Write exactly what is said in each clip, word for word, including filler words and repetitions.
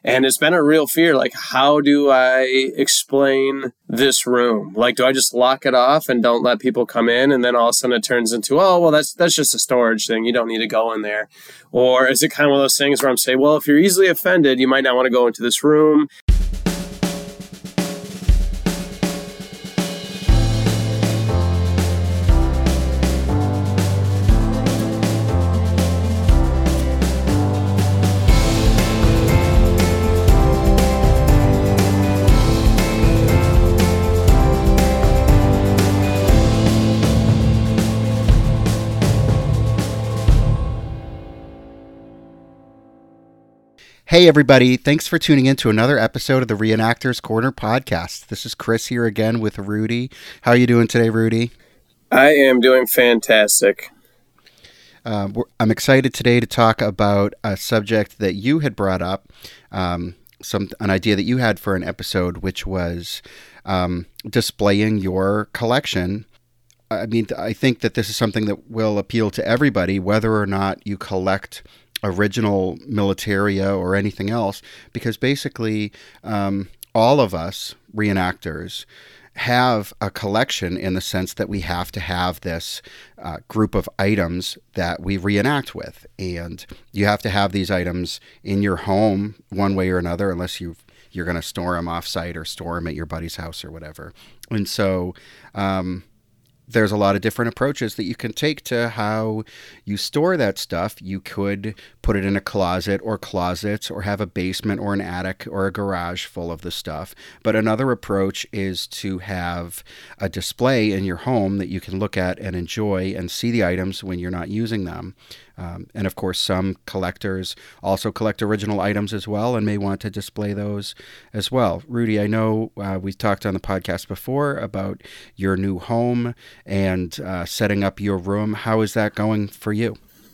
And it's been a real fear. Like, how do I explain this room? Like, do I just lock it off and don't let people come in? And then all of a sudden it turns into, oh, well, that's that's just a storage thing. You don't need to go in there. Or is it kind of one of those things where I'm saying, well, if you're easily offended, you might not want to go into this room. Hey, everybody. Thanks for tuning in to another episode of the Reenactors Corner podcast. This is Chris here again with Rudy. How are you doing today, Rudy? I am doing fantastic. Uh, I'm excited today to talk about a subject that you had brought up, um, some an idea that you had for an episode, which was um, displaying your collection. I mean, I think that this is something that will appeal to everybody, whether or not you collect original militaria or anything else, because basically um, all of us reenactors have a collection in the sense that we have to have this uh, group of items that we reenact with. And you have to have these items in your home one way or another, unless you've, you're going to store them off-site or store them at your buddy's house or whatever. And so um, there's a lot of different approaches that you can take to how you store that stuff. You could put it in a closet or closets, or have a basement or an attic or a garage full of the stuff. But another approach is to have a display in your home that you can look at and enjoy and see the items when you're not using them. Um, and of course, some collectors also collect original items as well and may want to display those as well. Rudy, I know uh, we've talked on the podcast before about your new home and uh, setting up your room. How is that going for you?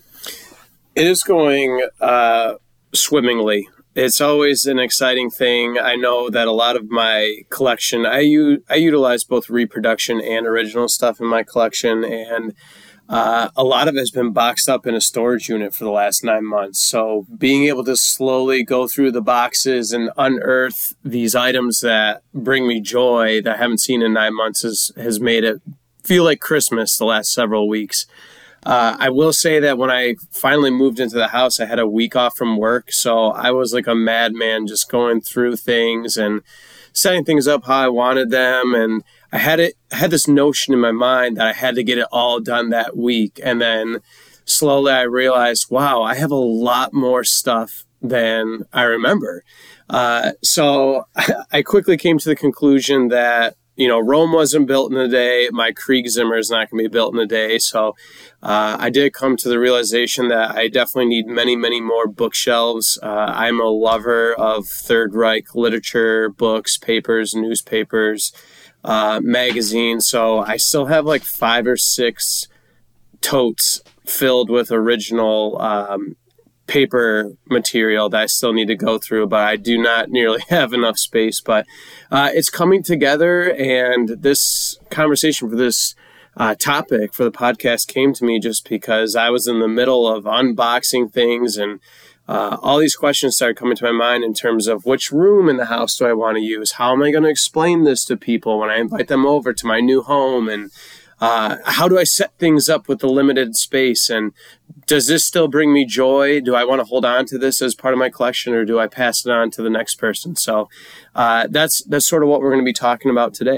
It is going uh, swimmingly. It's always an exciting thing. I know that a lot of my collection, I, u- I utilize both reproduction and original stuff in my collection, and Uh, a lot of it has been boxed up in a storage unit for the last nine months. So being able to slowly go through the boxes and unearth these items that bring me joy that I haven't seen in nine months is, has made it feel like Christmas the last several weeks. Uh, I will say that when I finally moved into the house, I had a week off from work. So I was like a madman just going through things and setting things up how I wanted them. And I had it I had this notion in my mind that I had to get it all done that week. And then slowly I realized, wow, I have a lot more stuff than I remember. Uh, so I quickly came to the conclusion that, you know, Rome wasn't built in a day. My Kriegzimmer is not going to be built in a day. So uh, I did come to the realization that I definitely need many, many more bookshelves. Uh, I'm a lover of Third Reich literature, books, papers, newspapers, uh, magazines. So I still have like five or six totes filled with original um paper material that I still need to go through, but I do not nearly have enough space. But uh, it's coming together, and this conversation for this uh, topic for the podcast came to me just because I was in the middle of unboxing things, and uh, all these questions started coming to my mind in terms of which room in the house do I want to use? How am I going to explain this to people when I invite them over to my new home? And Uh, how do I set things up with the limited space? And does this still bring me joy? Do I want to hold on to this as part of my collection, or do I pass it on to the next person? So uh, that's that's sort of what we're going to be talking about today.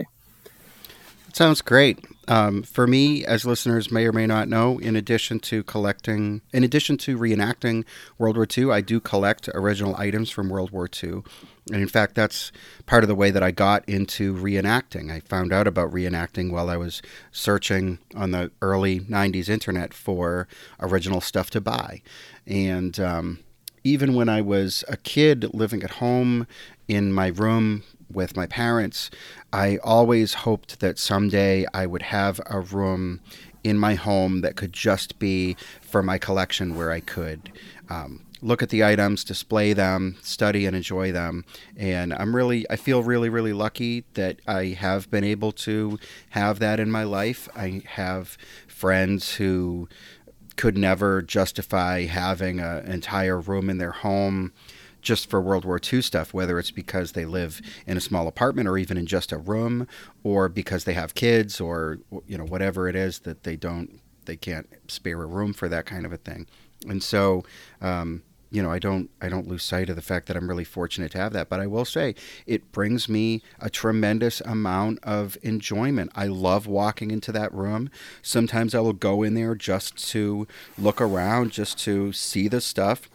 Sounds great. Um, for me, as listeners may or may not know, in addition to collecting, in addition to reenacting World War Two, I do collect original items from World War Two. And in fact, that's part of the way that I got into reenacting. I found out about reenacting while I was searching on the early nineties internet for original stuff to buy. And um, even when I was a kid living at home in my room with my parents, I always hoped that someday I would have a room in my home that could just be for my collection, where I could um, look at the items, display them, study and enjoy them. And I'm really, I feel really, really lucky that I have been able to have that in my life. I have friends who could never justify having an entire room in their home just for World War Two stuff, whether it's because they live in a small apartment or even in just a room, or because they have kids, or you know whatever it is that they don't they can't spare a room for that kind of a thing. And so um, you know I don't I don't lose sight of the fact that I'm really fortunate to have that. But I will say it brings me a tremendous amount of enjoyment. I love walking into that room. Sometimes I will go in there just to look around, just to see the stuff.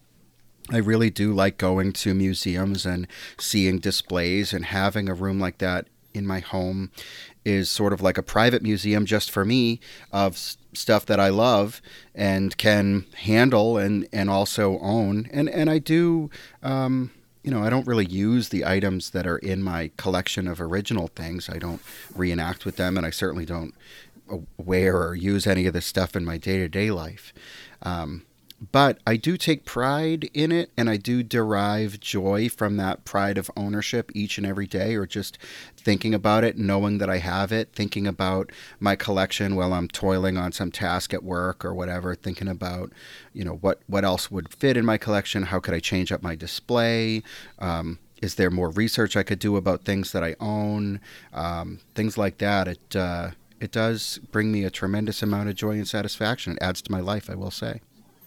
I really do like going to museums and seeing displays, and having a room like that in my home is sort of like a private museum just for me of s- stuff that I love and can handle and, and also own. And, and I do, um, you know, I don't really use the items that are in my collection of original things. I don't reenact with them, and I certainly don't wear or use any of this stuff in my day-to-day life. Um, But I do take pride in it, and I do derive joy from that pride of ownership each and every day, or just thinking about it, knowing that I have it, thinking about my collection while I'm toiling on some task at work or whatever, thinking about, you know, what, what else would fit in my collection, how could I change up my display, um, is there more research I could do about things that I own, um, things like that. It, uh, it does bring me a tremendous amount of joy and satisfaction. It adds to my life, I will say.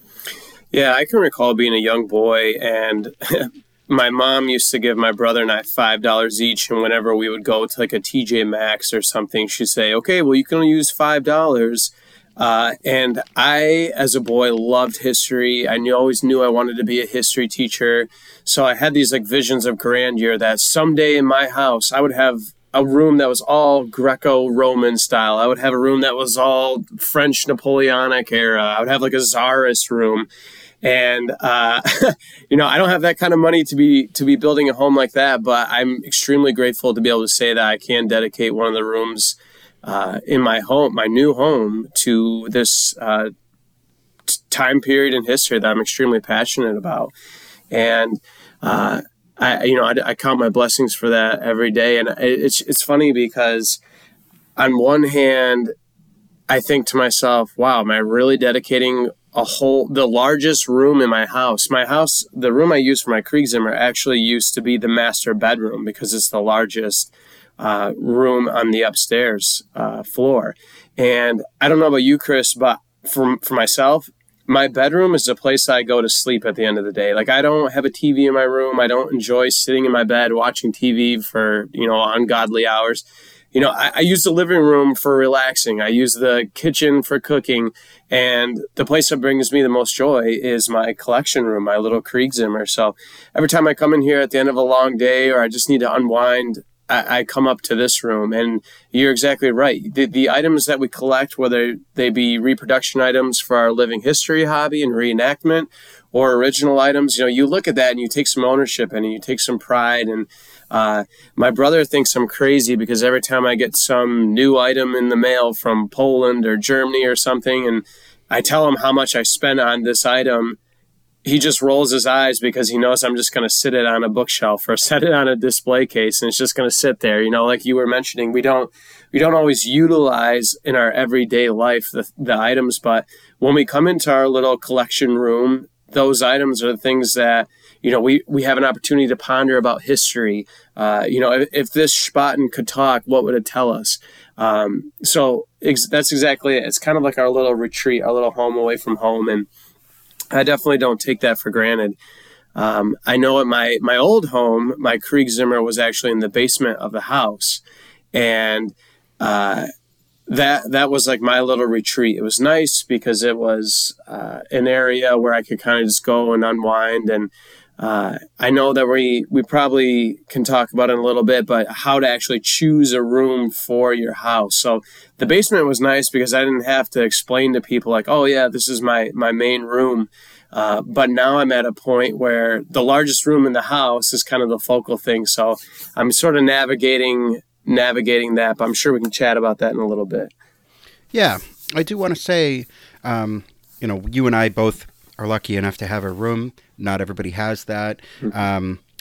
Yeah, I can recall being a young boy, and my mom used to give my brother and I five dollars each, and whenever we would go to like a T J Maxx or something, she'd say, okay, well, you can only use five dollars. Uh, and I, as a boy, loved history. I knew, always knew I wanted to be a history teacher. So I had these like visions of grandeur that someday in my house, I would have a room that was all Greco-Roman style. I would have a room that was all French Napoleonic era. I would have like a Tsarist room. And, uh, you know, I don't have that kind of money to be to be building a home like that, but I'm extremely grateful to be able to say that I can dedicate one of the rooms uh, in my home, my new home, to this uh, t- time period in history that I'm extremely passionate about. And, uh, I, you know, I, I count my blessings for that every day. And it's it's funny because on one hand, I think to myself, wow, am I really dedicating a whole, the largest room in my house? My house, the room I use for my Kriegzimmer actually used to be the master bedroom because it's the largest uh, room on the upstairs uh, floor. And I don't know about you, Chris, but for, for myself, my bedroom is the place I go to sleep at the end of the day. Like, I don't have a T V in my room. I don't enjoy sitting in my bed watching T V for, you know, ungodly hours. You know, I, I use the living room for relaxing. I use the kitchen for cooking. And the place that brings me the most joy is my collection room, my little Kriegzimmer. So every time I come in here at the end of a long day, or I just need to unwind, I, I come up to this room. And you're exactly right. The, the items that we collect, whether they be reproduction items for our living history hobby and reenactment, or original items, you know, you look at that and you take some ownership in it, and you take some pride. And uh, my brother thinks I'm crazy because every time I get some new item in the mail from Poland or Germany or something, and I tell him how much I spent on this item, he just rolls his eyes because he knows I'm just going to sit it on a bookshelf or set it on a display case, and it's just going to sit there. You know, like you were mentioning, we don't we don't always utilize in our everyday life the, the items, but when we come into our little collection room, those items are the things that, you know, we, we have an opportunity to ponder about history. Uh, you know, if, if this Spaten could talk, what would it tell us? Um, so ex- that's exactly it. It's kind of like our little retreat, our little home away from home. And I definitely don't take that for granted. Um, I know at my, my old home, my Kriegzimmer was actually in the basement of the house. And uh, that that was like my little retreat. It was nice because it was uh, an area where I could kind of just go and unwind. And uh, I know that we, we probably can talk about it in a little bit, but how to actually choose a room for your house. So the basement was nice because I didn't have to explain to people like, oh yeah, this is my, my main room. Uh, but now I'm at a point where the largest room in the house is kind of the focal thing. So I'm sort of navigating navigating that, but I'm sure we can chat about that in a little bit. Yeah, I do want to say, um, you know, you and I both are lucky enough to have a room. Not everybody has that. Mm-hmm. Um,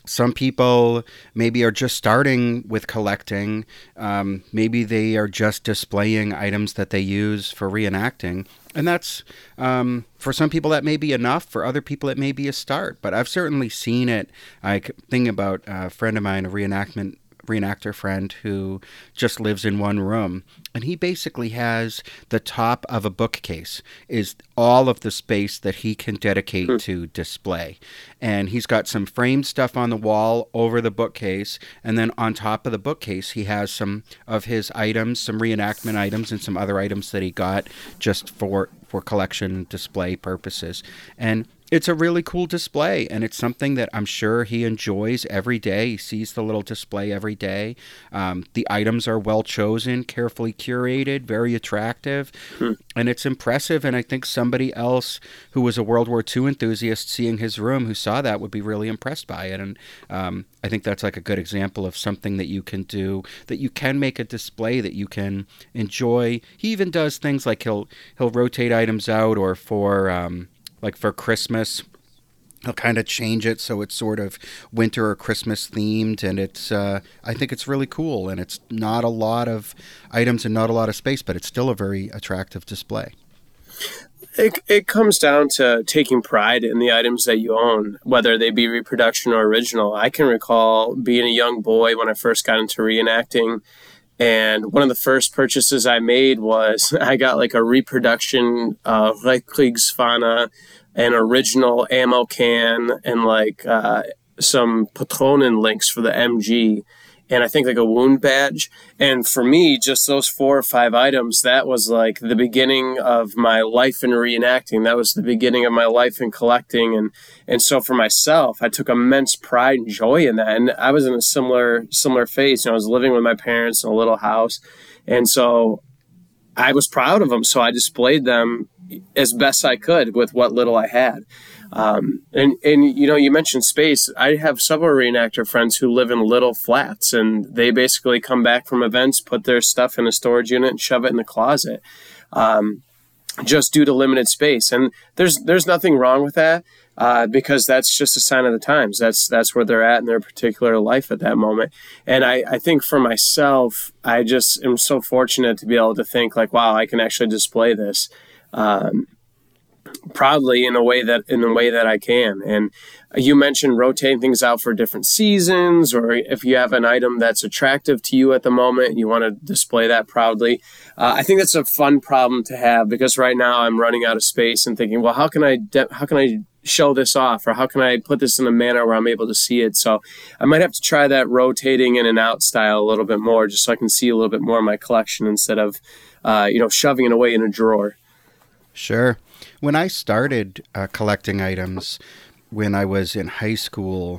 some people maybe are just starting with collecting. Um, maybe they are just displaying items that they use for reenacting. And that's, um, for some people, that may be enough. For other people, it may be a start. But I've certainly seen it. I think about a friend of mine, a reenactment reenactor friend who just lives in one room, and he basically has the top of a bookcase is all of the space that he can dedicate hmm. to display. And he's got some framed stuff on the wall over the bookcase, and then on top of the bookcase he has some of his items, some reenactment items, and some other items that he got just for for collection display purposes. And it's a really cool display, and it's something that I'm sure he enjoys every day. He sees the little display every day. Um, the items are well chosen, carefully curated, very attractive, hmm. and it's impressive. And I think somebody else who was a World War Two enthusiast seeing his room who saw that would be really impressed by it. And um, I think that's like a good example of something that you can do, that you can make a display that you can enjoy. He even does things like he'll he'll rotate items out, or for um, like for Christmas, he'll kind of change it so it's sort of winter or Christmas themed, and it's uh, I think it's really cool, and it's not a lot of items and not a lot of space, but it's still a very attractive display. It, it comes down to taking pride in the items that you own, whether they be reproduction or original. I can recall being a young boy when I first got into reenacting, and one of the first purchases I made was I got like a reproduction uh, Reichskriegsfahne, an original ammo can, and like uh, some Patronen links for the M G, and I think like a wound badge. And for me, just those four or five items, that was like the beginning of my life in reenacting. That was the beginning of my life in collecting. And and so for myself, I took immense pride and joy in that. And I was in a similar similar phase. You know, I was living with my parents in a little house. And so I was proud of them. So I displayed them as best I could with what little I had. Um, and, and, you know, you mentioned space. I have several reenactor friends who live in little flats, and they basically come back from events, put their stuff in a storage unit and shove it in the closet, um, just due to limited space. And there's, there's nothing wrong with that, uh, because that's just a sign of the times. That's, that's where they're at in their particular life at that moment. And I, I think for myself, I just am so fortunate to be able to think like, wow, I can actually display this. Um, proudly in a way that in a way that I can. And you mentioned rotating things out for different seasons, or if you have an item that's attractive to you at the moment and you want to display that proudly. Uh, I think that's a fun problem to have, because right now I'm running out of space and thinking, well, how can I de- how can I show this off, or how can I put this in a manner where I'm able to see it? So I might have to try that rotating in and out style a little bit more, just so I can see a little bit more of my collection instead of uh, you know shoving it away in a drawer. Sure. When I started uh, collecting items when I was in high school,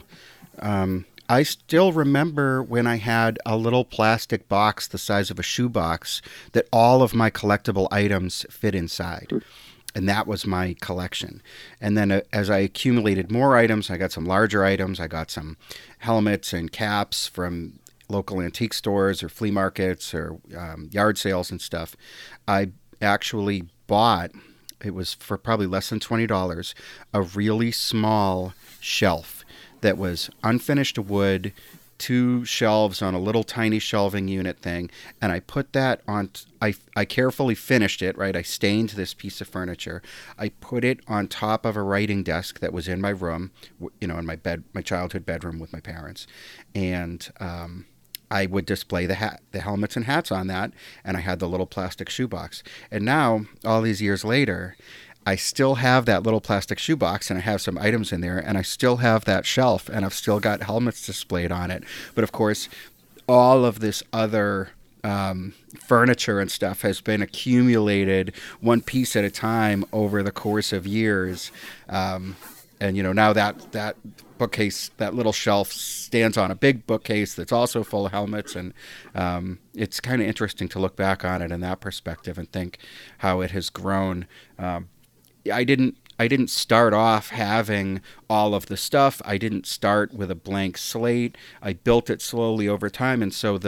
um, I still remember when I had a little plastic box the size of a shoebox that all of my collectible items fit inside. And that was my collection. And then uh, as I accumulated more items, I got some larger items. I got some helmets and caps from local antique stores or flea markets or um, yard sales and stuff. I actually bought, it was for probably less than twenty dollars, a really small shelf that was unfinished wood, two shelves on a little tiny shelving unit thing. And I put that on, I, I carefully finished it, right? I stained this piece of furniture. I put it on top of a writing desk that was in my room, you know, in my bed, my childhood bedroom with my parents. And, um, I would display the hat, the helmets and hats on that, and I had the little plastic shoebox. And now, all these years later, I still have that little plastic shoebox, and I have some items in there, and I still have that shelf, and I've still got helmets displayed on it. But of course, all of this other um, furniture and stuff has been accumulated one piece at a time over the course of years. Um, and, you know, now that that bookcase, that little shelf stands on a big bookcase that's also full of helmets, and um, it's kind of interesting to look back on it in that perspective and think how it has grown. Um, I didn't I didn't start off having all of the stuff. I didn't start with a blank slate. I built it slowly over time, and so the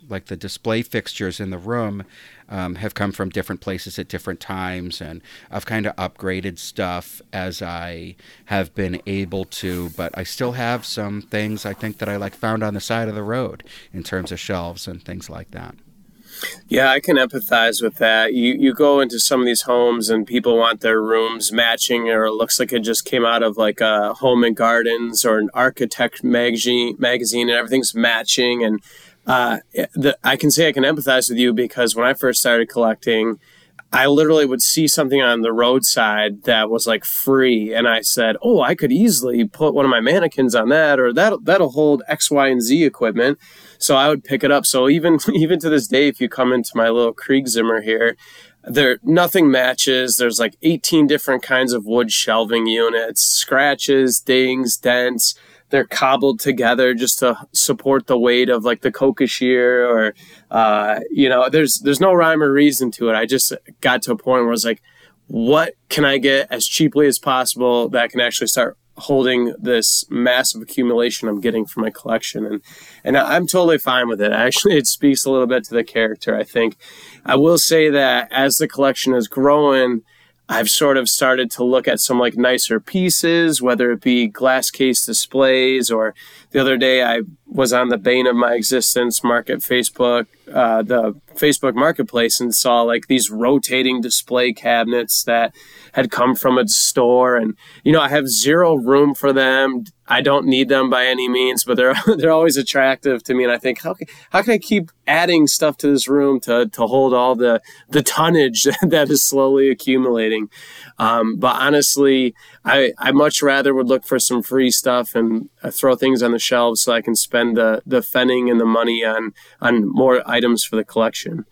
like the display fixtures in the room um, have come from different places at different times, and I've kind of upgraded stuff as I have been able to, but I still have some things I think that I like found on the side of the road in terms of shelves and things like that. Yeah, I can empathize with that. You you go into some of these homes and people want their rooms matching, or it looks like it just came out of like a Home and Gardens or an Architect magazine, magazine, and everything's matching. And uh, the, I can say I can empathize with you, because when I first started collecting, I literally would see something on the roadside that was like free, and I said, "Oh, I could easily put one of my mannequins on that, or that that'll hold X, Y, and Z equipment." So I would pick it up. So even even to this day, if you come into my little Kriegzimmer here, there nothing matches. There's like eighteen different kinds of wood shelving units, scratches, dings, dents. They're cobbled together just to support the weight of like the Kokashir, or, uh, you know, there's there's no rhyme or reason to it. I just got to a point where I was like, what can I get as cheaply as possible that can actually start holding this massive accumulation I'm getting from my collection? And and I'm totally fine with it. Actually, it speaks a little bit to the character, I think. I will say that as the collection is growing, I've sort of started to look at some like nicer pieces, whether it be glass case displays, or the other day I was on the bane of my existence, Market Facebook, uh, the Facebook Marketplace, and saw like these rotating display cabinets that had come from a store. And, you know, I have zero room for them. I don't need them by any means, but they're they're always attractive to me. And I think, how can, how can I keep adding stuff to this room to, to hold all the, the tonnage that is slowly accumulating? Um, but honestly, I, I much rather would look for some free stuff and uh, throw things on the shelves so I can spend the, the fenning and the money on, on more items for the collection.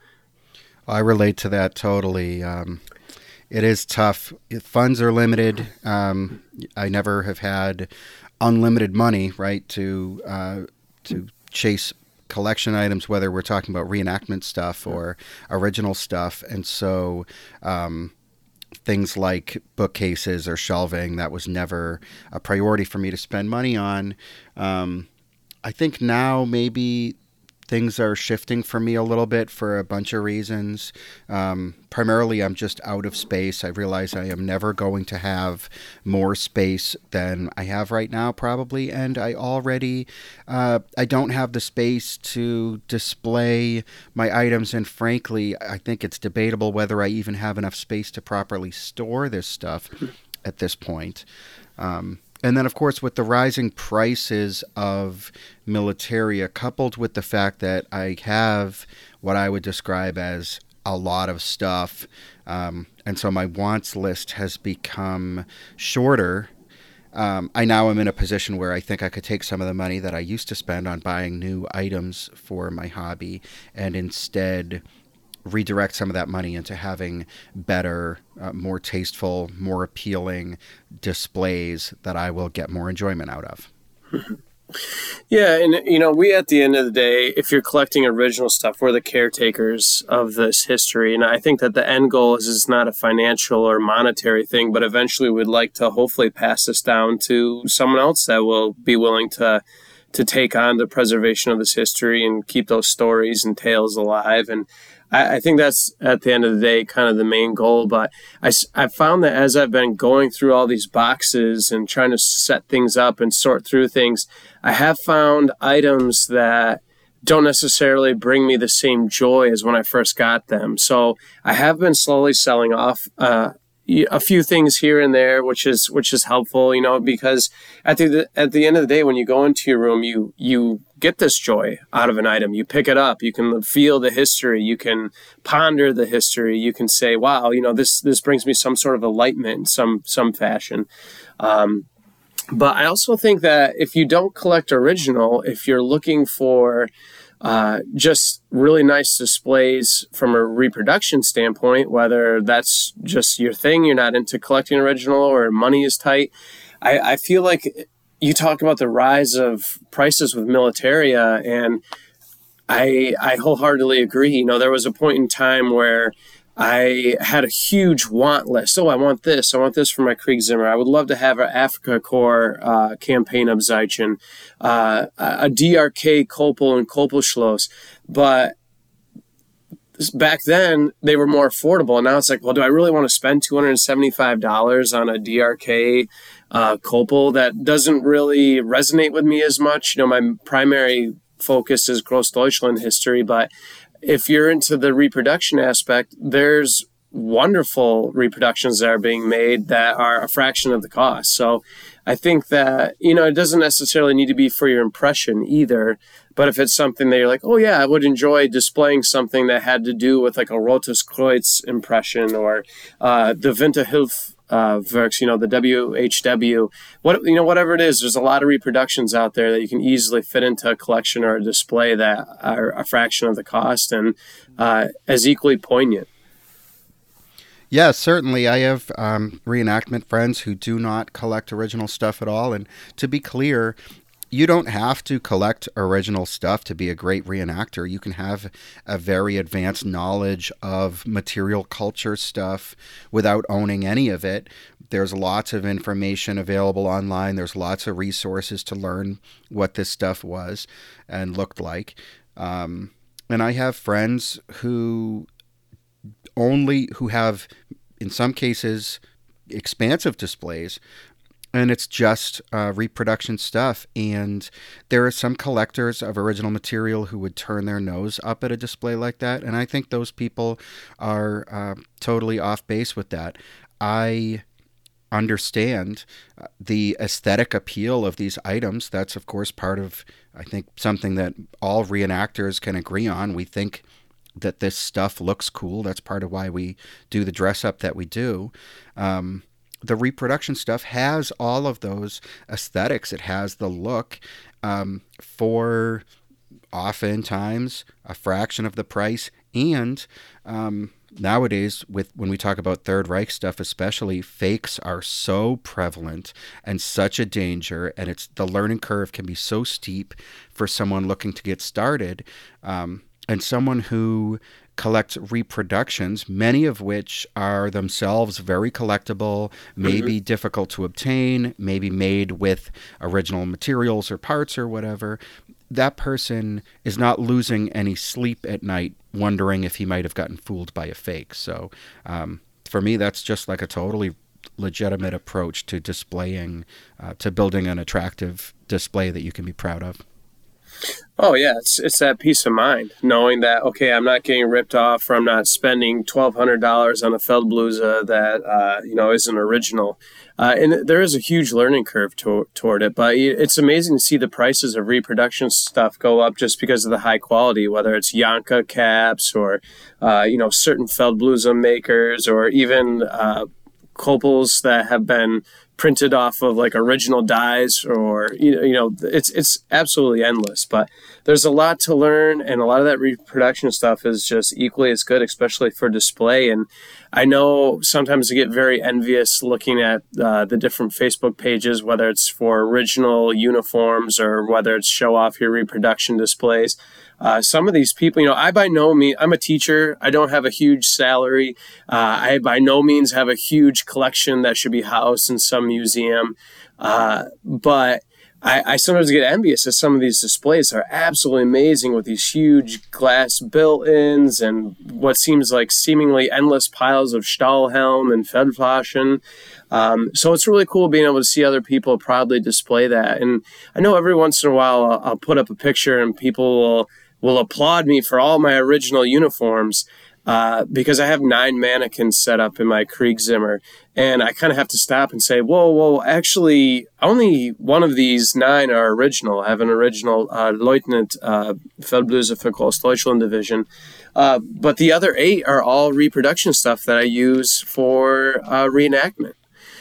I relate to that totally. Um, it is tough. Funds are limited. Um, I never have had unlimited money, right, to uh, to chase collection items, whether we're talking about reenactment stuff or original stuff. And so um, things like bookcases or shelving, that was never a priority for me to spend money on. Um, I think now maybe things are shifting for me a little bit for a bunch of reasons. Um, primarily, I'm just out of space. I realize I am never going to have more space than I have right now, probably. And I already, uh, I don't have the space to display my items. And frankly, I think it's debatable whether I even have enough space to properly store this stuff at this point. Um, And then, of course, with the rising prices of Militaria, coupled with the fact that I have what I would describe as a lot of stuff, um, and so my wants list has become shorter, um, I now am in a position where I think I could take some of the money that I used to spend on buying new items for my hobby and instead redirect some of that money into having better, uh, more tasteful, more appealing displays that I will get more enjoyment out of. Yeah, and, you know, we, at the end of the day, if you're collecting original stuff, we're the caretakers of this history. And I think that the end goal is, is not a financial or monetary thing, but eventually we'd like to hopefully pass this down to someone else that will be willing to to take on the preservation of this history and keep those stories and tales alive. And I, I think that's, at the end of the day, kind of the main goal. But I, I found that as I've been going through all these boxes and trying to set things up and sort through things, I have found items that don't necessarily bring me the same joy as when I first got them. So I have been slowly selling off uh, a few things here and there, which is which is helpful, you know, because at the at the end of the day, when you go into your room, you you get this joy out of an item. You pick it up, you can feel the history, you can ponder the history, you can say, "Wow, you know, this this brings me some sort of enlightenment in some some fashion." Um, but I also think that if you don't collect original, if you're looking for Uh, just really nice displays from a reproduction standpoint, whether that's just your thing, you're not into collecting original, or money is tight. I, I feel like you talk about the rise of prices with Militaria, and I, I wholeheartedly agree. You know, there was a point in time where I had a huge want list. Oh, I want this. I want this for my Kriegszimmer. I would love to have an Afrika Korps uh, campaign of Zeichen, uh, a D R K Kopel and Kopelschloss. But back then, they were more affordable. And now it's like, well, do I really want to spend two hundred seventy-five dollars on a D R K uh, Kopel? That doesn't really resonate with me as much. You know, my primary focus is Großdeutschland history, but if you're into the reproduction aspect, there's wonderful reproductions that are being made that are a fraction of the cost. So I think that, you know, it doesn't necessarily need to be for your impression either. But if it's something that you're like, oh, yeah, I would enjoy displaying something that had to do with like a Rotes Kreuz impression or uh, the Winterhilfe uh, Werks, you know, the W H W, what, you know, whatever it is, there's a lot of reproductions out there that you can easily fit into a collection or a display that are a fraction of the cost and uh, as equally poignant. Yeah, certainly. I have um, reenactment friends who do not collect original stuff at all. And to be clear, you don't have to collect original stuff to be a great reenactor. You can have a very advanced knowledge of material culture stuff without owning any of it. There's lots of information available online. There's lots of resources to learn what this stuff was and looked like. Um, and I have friends who only, who have, in some cases, expansive displays, and it's just uh, reproduction stuff. And there are some collectors of original material who would turn their nose up at a display like that. And I think those people are uh, totally off base with that. I understand uh, the aesthetic appeal of these items. That's, of course, part of, I think, something that all reenactors can agree on. We think that this stuff looks cool. That's part of why we do the dress up that we do. Um, The reproduction stuff has all of those aesthetics. It has the look um, for oftentimes a fraction of the price. And um, nowadays, with when we talk about Third Reich stuff especially, fakes are so prevalent and such a danger. And it's the learning curve can be so steep for someone looking to get started. Um, and someone who collects reproductions, many of which are themselves very collectible, maybe mm-hmm. difficult to obtain, maybe made with original materials or parts or whatever, that person is not losing any sleep at night wondering if he might have gotten fooled by a fake. So um, for me, that's just like a totally legitimate approach to displaying, uh, to building an attractive display that you can be proud of. Oh, yeah, it's it's that peace of mind, knowing that, okay, I'm not getting ripped off or I'm not spending twelve hundred dollars on a Feldbluse that, uh, you know, isn't original. Uh, and there is a huge learning curve to, toward it, but it's amazing to see the prices of reproduction stuff go up just because of the high quality, whether it's Janka caps or, uh, you know, certain Feldbluse makers or even uh, Kopels that have been printed off of like original dies, or you know, you know, it's it's absolutely endless. But there's a lot to learn, and a lot of that reproduction stuff is just equally as good, especially for display. And I know sometimes I get very envious looking at uh, the different Facebook pages, whether it's for original uniforms or whether it's show off your reproduction displays. Uh, some of these people, you know, I by no means, I'm a teacher. I don't have a huge salary. Uh, I by no means have a huge collection that should be housed in some museum. Uh, but I, I sometimes get envious that some of these displays are absolutely amazing with these huge glass built-ins and what seems like seemingly endless piles of Stahlhelm and Feldflaschen. Um, so it's really cool being able to see other people proudly display that. And I know every once in a while I'll, I'll put up a picture and people will will applaud me for all my original uniforms uh, because I have nine mannequins set up in my Kriegszimmer. And I kind of have to stop and say, whoa, whoa, actually, only one of these nine are original. I have an original uh, Leutnant uh, Feldbluse für Großdeutschland division. Uh, but the other eight are all reproduction stuff that I use for uh, reenactment.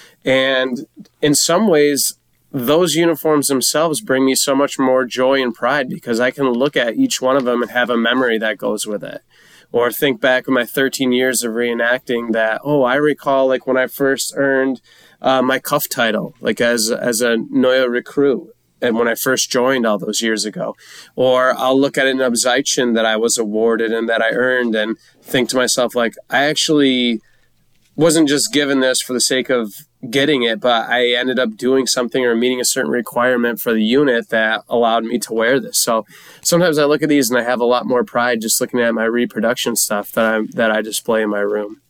And in some ways, those uniforms themselves bring me so much more joy and pride because I can look at each one of them and have a memory that goes with it. Or think back on my thirteen years of reenacting that, oh, I recall like when I first earned uh, my cuff title, like as as a Neue Recruit. and when I first joined all those years ago. Or I'll look at an Abzeichen that I was awarded and that I earned and think to myself, like, I actually wasn't just given this for the sake of getting it, but I ended up doing something or meeting a certain requirement for the unit that allowed me to wear this. So sometimes I look at these and I have a lot more pride just looking at my reproduction stuff that I that I display in my room.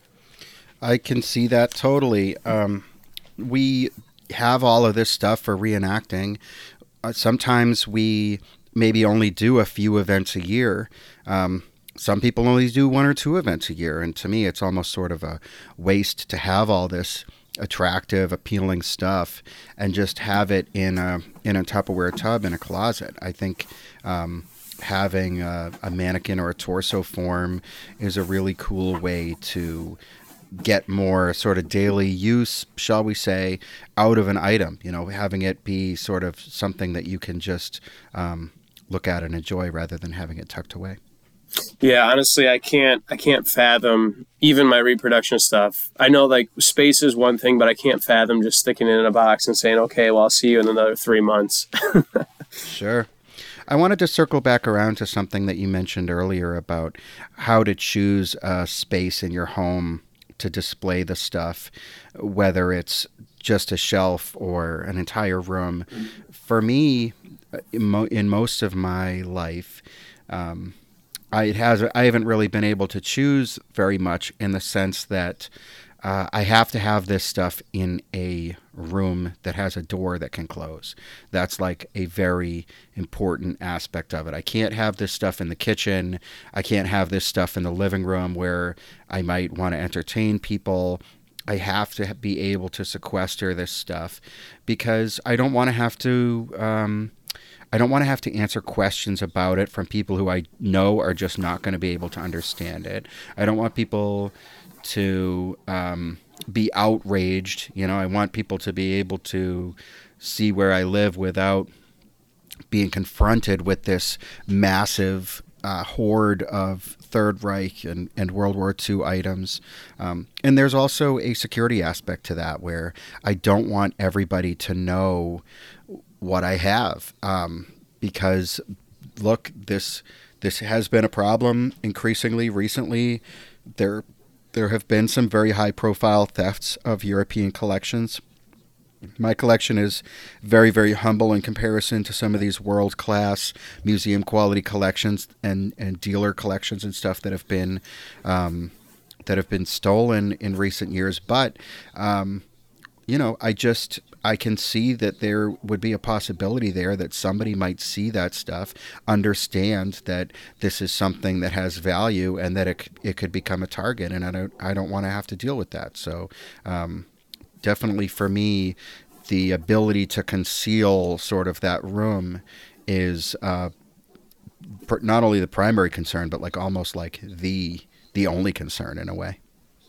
I can see that totally. Um, we have all of this stuff for reenacting. Uh, sometimes we maybe only do a few events a year. Um, some people only do one or two events a year. And to me, it's almost sort of a waste to have all this attractive, appealing stuff and just have it in a in a Tupperware tub in a closet. I think um, having a, a mannequin or a torso form is a really cool way to get more sort of daily use, shall we say, out of an item. You know, having it be sort of something that you can just um, look at and enjoy rather than having it tucked away. Yeah, honestly, I can't I can't fathom even my reproduction stuff. I know like space is one thing, but I can't fathom just sticking it in a box and saying, okay, well, I'll see you in another three months. Sure. I wanted to circle back around to something that you mentioned earlier about how to choose a space in your home to display the stuff, whether it's just a shelf or an entire room. For me, in, mo- in most of my life, um, I it has I haven't really been able to choose very much in the sense that uh, I have to have this stuff in a room that has a door that can close. That's like a very important aspect of it. I can't have this stuff in the kitchen. I can't have this stuff in the living room where I might want to entertain people. I have to be able to sequester this stuff because I don't want to have to um, I don't want to have to answer questions about it from people who I know are just not going to be able to understand it. I don't want people to um, be outraged. You know, I want people to be able to see where I live without being confronted with this massive uh, horde of Third Reich and, and World War Two items. Um, and there's also a security aspect to that where I don't want everybody to know what I have. Um, because, look, this this has been a problem increasingly recently. There There have been some very high-profile thefts of European collections. My collection is very, very humble in comparison to some of these world-class museum-quality collections and, and dealer collections and stuff that have been um, that have been stolen in recent years. But um, you know, I just I can see that there would be a possibility there that somebody might see that stuff, understand that this is something that has value, and that it it could become a target, and I don't I don't want to have to deal with that. So, um, definitely for me, the ability to conceal sort of that room is uh, pr- not only the primary concern, but like almost like the the only concern in a way.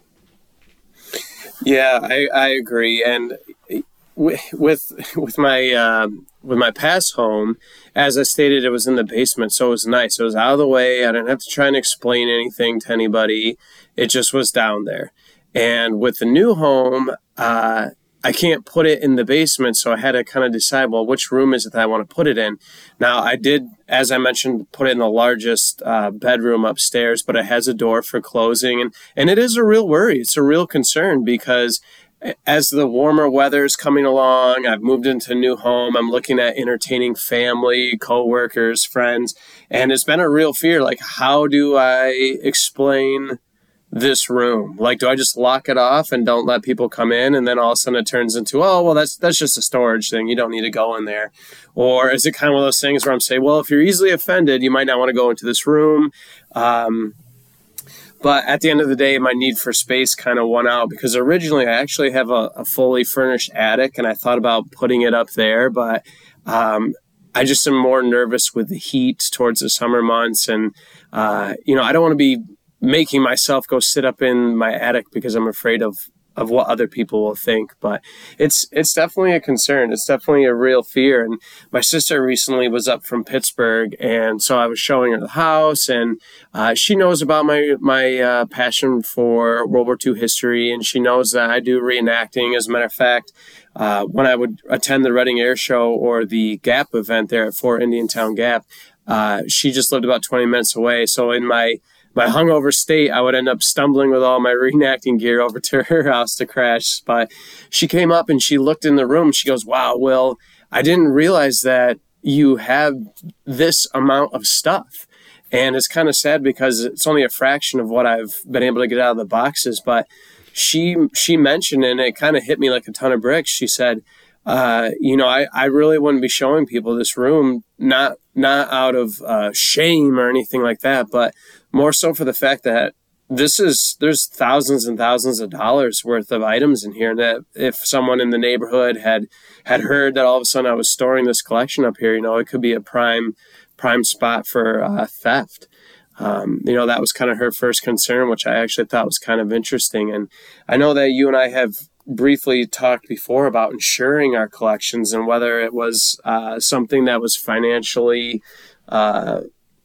Yeah, I, I agree. And with with my uh, with my past home, as I stated, it was in the basement, so it was nice. It was out of the way. I didn't have to try and explain anything to anybody. It just was down there. And with the new home, uh, I can't put it in the basement, so I had to kind of decide, well, which room is it that I want to put it in? Now, I did, as I mentioned, put it in the largest uh, bedroom upstairs, but it has a door for closing, and, and it is a real worry. It's a real concern because as the warmer weather is coming along, I've moved into a new home, I'm looking at entertaining family, coworkers, friends, and it's been a real fear. Like, how do I explain this room? Like, do I just lock it off and don't let people come in, and then all of a sudden it turns into, oh, well, that's that's just a storage thing, you don't need to go in there? Or is it kind of one of those things where I'm saying, well, if you're easily offended, you might not want to go into this room? Um, but at the end of the day, my need for space kind of won out, because originally I actually have a, a fully furnished attic, and I thought about putting it up there, but um, I just am more nervous with the heat towards the summer months, and uh, you know, I don't want to be making myself go sit up in my attic because I'm afraid of of what other people will think. But it's it's definitely a concern. It's definitely a real fear. And my sister recently was up from Pittsburgh, and so I was showing her the house, and uh, she knows about my my uh, passion for World War Two history, and she knows that I do reenacting. As a matter of fact, uh, when I would attend the Reading Air Show or the Gap event there at Fort Indiantown Gap, uh, she just lived about twenty minutes away. So in my my hungover state, I would end up stumbling with all my reenacting gear over to her house to crash. But she came up and she looked in the room. She goes, "Wow, Will, I didn't realize that you have this amount of stuff." And it's kind of sad because it's only a fraction of what I've been able to get out of the boxes. But she she mentioned, and it kind of hit me like a ton of bricks. She said, uh, you know, I, I really wouldn't be showing people this room, not not out of uh, shame or anything like that, but more so for the fact that this is, there's thousands and thousands of dollars worth of items in here. And that if someone in the neighborhood had, had heard that all of a sudden I was storing this collection up here, you know, it could be a prime, prime spot for uh, theft. Um, you know, that was kind of her first concern, which I actually thought was kind of interesting. And I know that you and I have briefly talked before about insuring our collections and whether it was uh, something that was financially uh,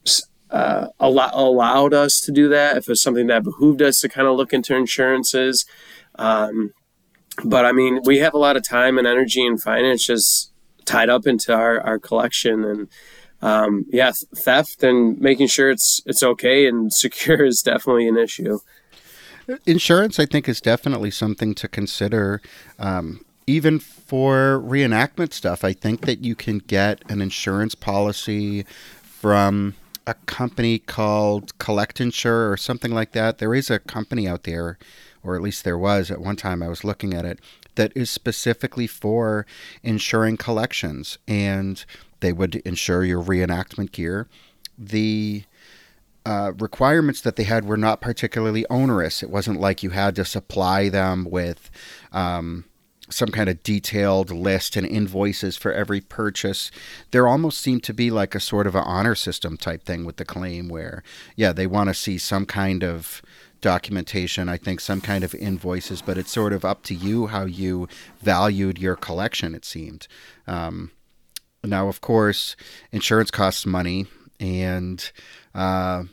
uh, allow- allowed us to do that, if it was something that behooved us to kind of look into insurances. Um, but I mean, we have a lot of time and energy and finance just tied up into our, our collection. And um, yeah, theft and making sure it's it's okay and secure is definitely an issue. Insurance, I think, is definitely something to consider, um, even for reenactment stuff. I think that you can get an insurance policy from a company called Collect Insure or something like that. There is a company out there, or at least there was at one time I was looking at it, that is specifically for insuring collections, and they would insure your reenactment gear. The Uh, requirements that they had were not particularly onerous. It wasn't like you had to supply them with um, some kind of detailed list and invoices for every purchase. There almost seemed to be like a sort of an honor system type thing with the claim where, yeah, they want to see some kind of documentation, I think some kind of invoices, but it's sort of up to you how you valued your collection, it seemed. Um, now, of course, insurance costs money, and uh,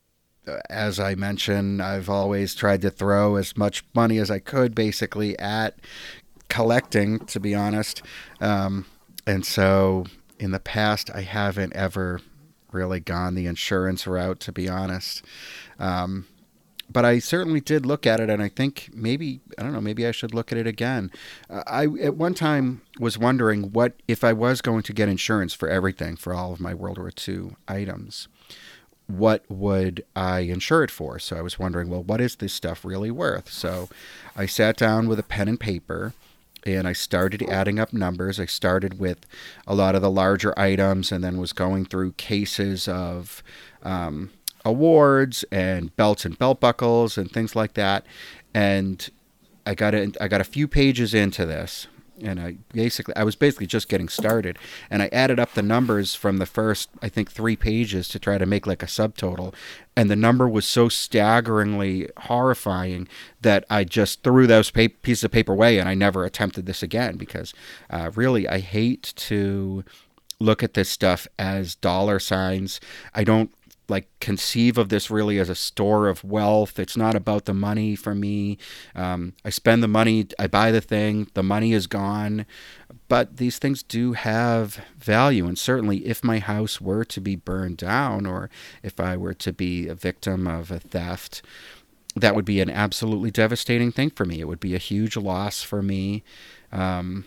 as I mentioned, I've always tried to throw as much money as I could basically at collecting, to be honest. Um, and so in the past, I haven't ever really gone the insurance route, to be honest. Um, but I certainly did look at it, and I think maybe, I don't know, maybe I should look at it again. Uh, I, at one time, was wondering what if I was going to get insurance for everything, for all of my World War Two items, what would I insure it for? So I was wondering, well, what is this stuff really worth? So I sat down with a pen and paper, and I started adding up numbers. I started with a lot of the larger items, and then was going through cases of um, awards and belts and belt buckles and things like that. And I got a, I got a few pages into this, and I basically I was basically just getting started, and I added up the numbers from the first, I think, three pages to try to make like a subtotal, and the number was so staggeringly horrifying that I just threw those pa- pieces of paper away, and I never attempted this again, because uh, really I hate to look at this stuff as dollar signs. I don't like conceive of this really as a store of wealth. It's not about the money for me. Um, I spend the money, I buy the thing, the money is gone. But these things do have value. And certainly if my house were to be burned down, or if I were to be a victim of a theft, that would be an absolutely devastating thing for me. It would be a huge loss for me. Um,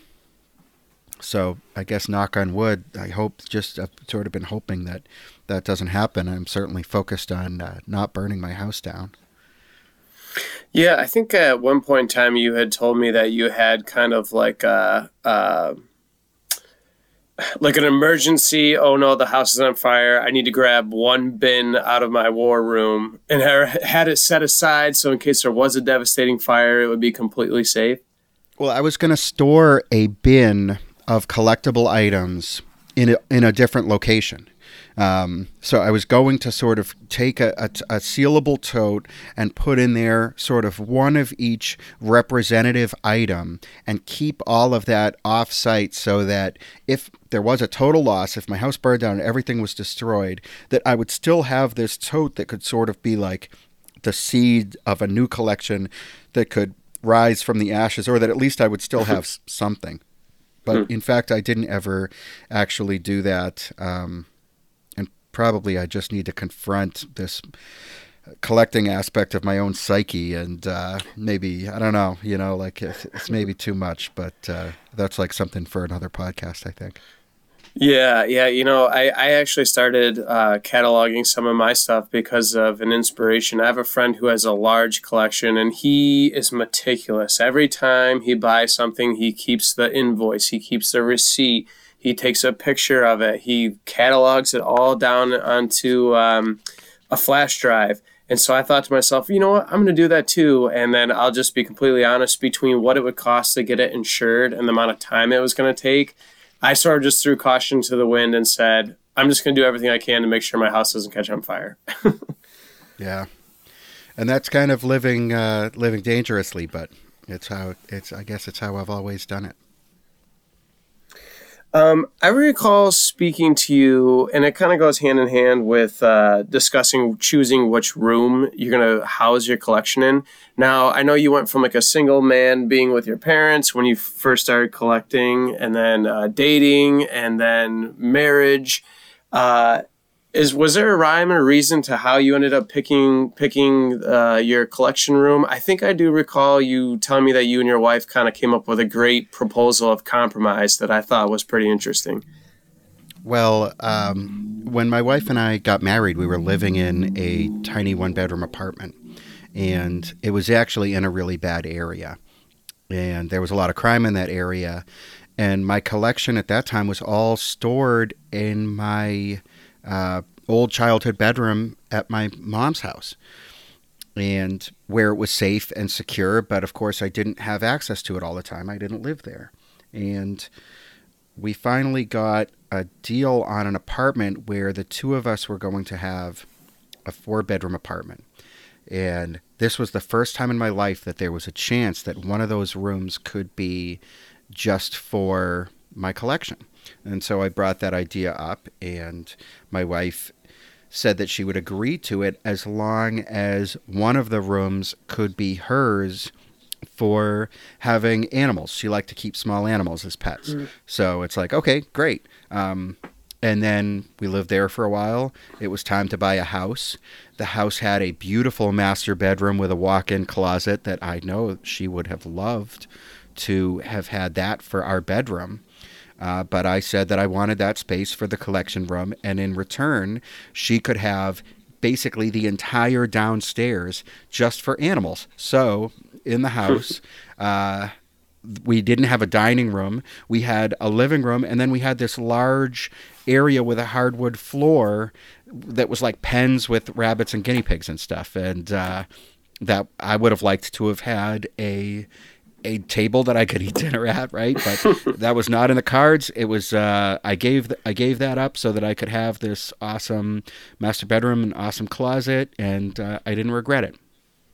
So I guess, knock on wood, I hope, just I've sort of been hoping that that doesn't happen. I'm certainly focused on uh, not burning my house down. Yeah, I think at one point in time you had told me that you had kind of like a, uh, like an emergency, oh no, the house is on fire, I need to grab one bin out of my war room, and had it set aside so in case there was a devastating fire, it would be completely safe. Well, I was going to store a bin of collectible items in a, in a different location. Um, so I was going to sort of take a, a, a sealable tote and put in there sort of one of each representative item and keep all of that off-site so that if there was a total loss, if my house burned down and everything was destroyed, that I would still have this tote that could sort of be like the seed of a new collection that could rise from the ashes, or that at least I would still have something. But in fact, I didn't ever actually do that. Um, Probably I just need to confront this collecting aspect of my own psyche, and uh, maybe, I don't know, you know, like it's, it's maybe too much, but uh, that's like something for another podcast, I think. Yeah, yeah. You know, I, I actually started uh, cataloging some of my stuff because of an inspiration. I have a friend who has a large collection, and he is meticulous. Every time he buys something, he keeps the invoice, he keeps the receipt. He takes a picture of it. He catalogs it all down onto um, a flash drive. And so I thought to myself, you know what, I'm going to do that too. And then I'll just be completely honest between what it would cost to get it insured and the amount of time it was going to take. I sort of just threw caution to the wind and said, I'm just going to do everything I can to make sure my house doesn't catch on fire. Yeah. And that's kind of living uh, living dangerously, but it's how it's. I guess it's how I've always done it. Um, I recall speaking to you, and it kind of goes hand in hand with uh, discussing choosing which room you're going to house your collection in. Now, I know you went from like a single man being with your parents when you first started collecting, and then uh, dating, and then marriage. Uh, is was there a rhyme or reason to how you ended up picking picking uh, your collection room? I think I do recall you telling me that you and your wife kind of came up with a great proposal of compromise that I thought was pretty interesting. Well, um, when my wife and I got married, we were living in a tiny one-bedroom apartment, and it was actually in a really bad area, and there was a lot of crime in that area, and my collection at that time was all stored in my Uh, old childhood bedroom at my mom's house, and where it was safe and secure. But of course, I didn't have access to it all the time. I didn't live there. And we finally got a deal on an apartment where the two of us were going to have a four bedroom apartment. And this was the first time in my life that there was a chance that one of those rooms could be just for my collection. And so I brought that idea up, and my wife said that she would agree to it as long as one of the rooms could be hers for having animals. She liked to keep small animals as pets. Mm. So it's like, okay, great. Um, and then we lived there for a while. It was time to buy a house. The house had a beautiful master bedroom with a walk-in closet that I know she would have loved to have had that for our bedroom. Uh, but I said that I wanted that space for the collection room, and in return, she could have basically the entire downstairs just for animals. So in the house, uh, we didn't have a dining room. We had a living room, and then we had this large area with a hardwood floor that was like pens with rabbits and guinea pigs and stuff. And uh, that I would have liked to have had a a table that I could eat dinner at, right? But that was not in the cards. It was, uh, I gave, th- I gave that up so that I could have this awesome master bedroom and awesome closet, and uh, I didn't regret it.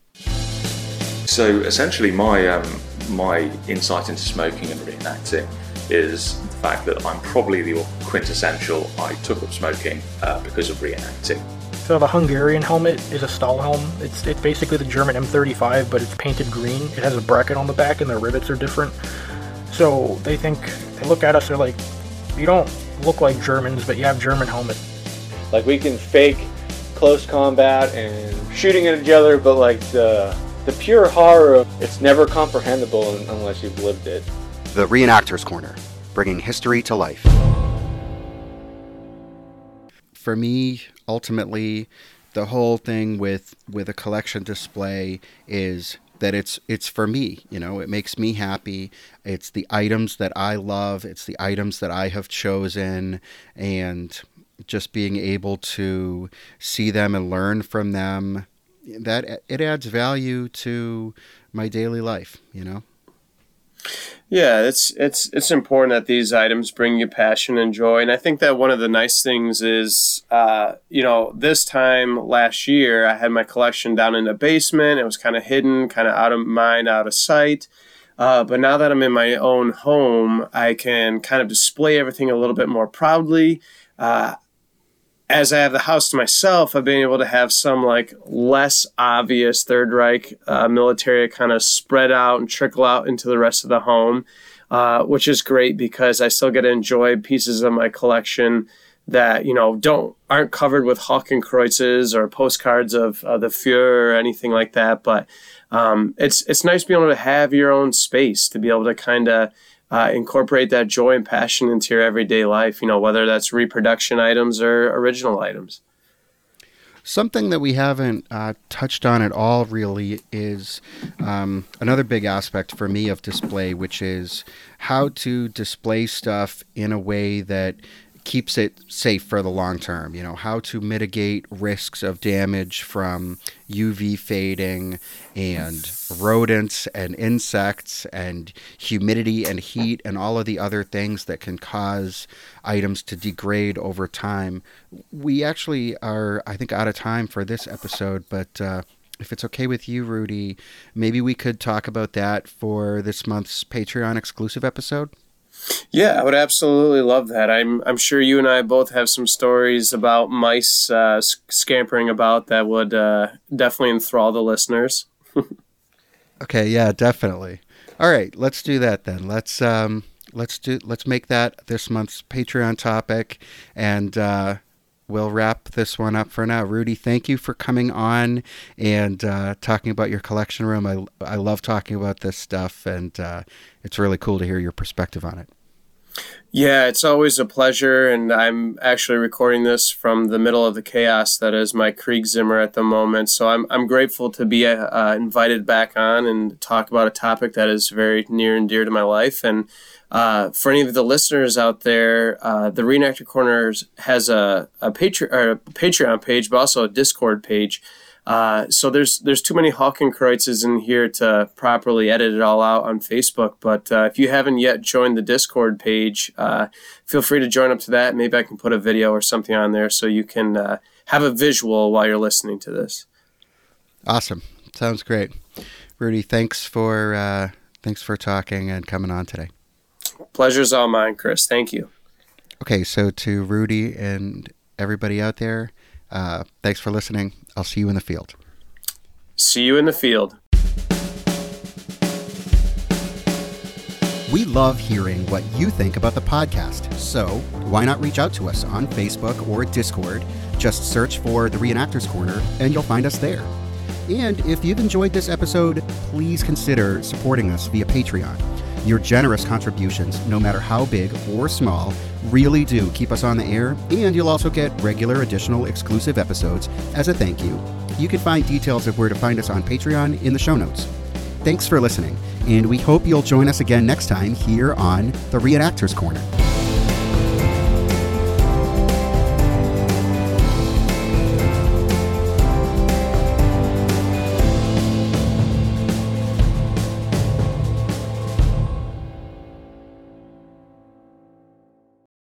So essentially my, um, my insight into smoking and reenacting is the fact that I'm probably the quintessential, I took up smoking uh, because of reenacting. So the Hungarian helmet is a Stahlhelm. It's it's basically the German M thirty-five, but it's painted green. It has a bracket on the back, and the rivets are different. So they think, they look at us, they're like, you don't look like Germans, but you have German helmet. Like, we can fake close combat and shooting at each other, but like the the pure horror of it's never comprehensible unless you've lived it. The Reenactors Corner, bringing history to life. For me, ultimately, the whole thing with, with a collection display is that it's it's for me. You know, it makes me happy. It's the items that I love. It's the items that I have chosen, and just being able to see them and learn from them, that it adds value to my daily life, you know? Yeah, it's it's it's important that these items bring you passion and joy, and I think that one of the nice things is, uh, you know, this time last year I had my collection down in the basement. It was kind of hidden, kind of out of mind, out of sight. Uh, but now that I'm in my own home, I can kind of display everything a little bit more proudly. Uh, As I have the house to myself, I've been able to have some like less obvious Third Reich uh, military kind of spread out and trickle out into the rest of the home, uh, which is great because I still get to enjoy pieces of my collection that, you know, don't aren't covered with Hakenkreuzes or postcards of uh, the Fuhrer or anything like that. But um, it's it's nice being able to have your own space to be able to kind of Uh, incorporate that joy and passion into your everyday life, you know, whether that's reproduction items or original items. Something that we haven't uh, touched on at all really is um, another big aspect for me of display, which is how to display stuff in a way that keeps it safe for the long term. You know, how to mitigate risks of damage from U V fading and rodents and insects and humidity and heat and all of the other things that can cause items to degrade over time. We actually are, I think, out of time for this episode, but uh, if it's okay with you, Rudy, maybe we could talk about that for this month's Patreon exclusive episode. Yeah, I would absolutely love that. I'm I'm sure you and I both have some stories about mice uh, scampering about that would uh, definitely enthrall the listeners. Okay, yeah, definitely. All right, let's do that then. Let's um, let's do let's make that this month's Patreon topic, and uh, we'll wrap this one up for now. Rudy, thank you for coming on and uh, talking about your collection room. I I love talking about this stuff, and uh, it's really cool to hear your perspective on it. Yeah, it's always a pleasure, and I'm actually recording this from the middle of the chaos that is my Kriegszimmer at the moment. So I'm I'm grateful to be uh, invited back on and talk about a topic that is very near and dear to my life. And uh, for any of the listeners out there, uh, the Reenactor Corner has a a, Patre- or a Patreon page, but also a Discord page. Uh, so there's there's too many Hakenkreuzes in here to properly edit it all out on Facebook. But uh, if you haven't yet joined the Discord page, uh, feel free to join up to that. Maybe I can put a video or something on there so you can uh, have a visual while you're listening to this. Awesome. Sounds great. Rudy, thanks for uh, thanks for talking and coming on today. Pleasure's all mine, Chris. Thank you. Okay, so to Rudy and everybody out there, uh, thanks for listening. I'll see you in the field. See you in the field. We love hearing what you think about the podcast, so why not reach out to us on Facebook or Discord? Just search for The Reenactors Corner and you'll find us there. And if you've enjoyed this episode, please consider supporting us via Patreon. Your generous contributions, no matter how big or small, really do keep us on the air, and you'll also get regular additional exclusive episodes as a thank you. You can find details of where to find us on Patreon in the show notes. Thanks for listening, and we hope you'll join us again next time here on The Reenactors Corner.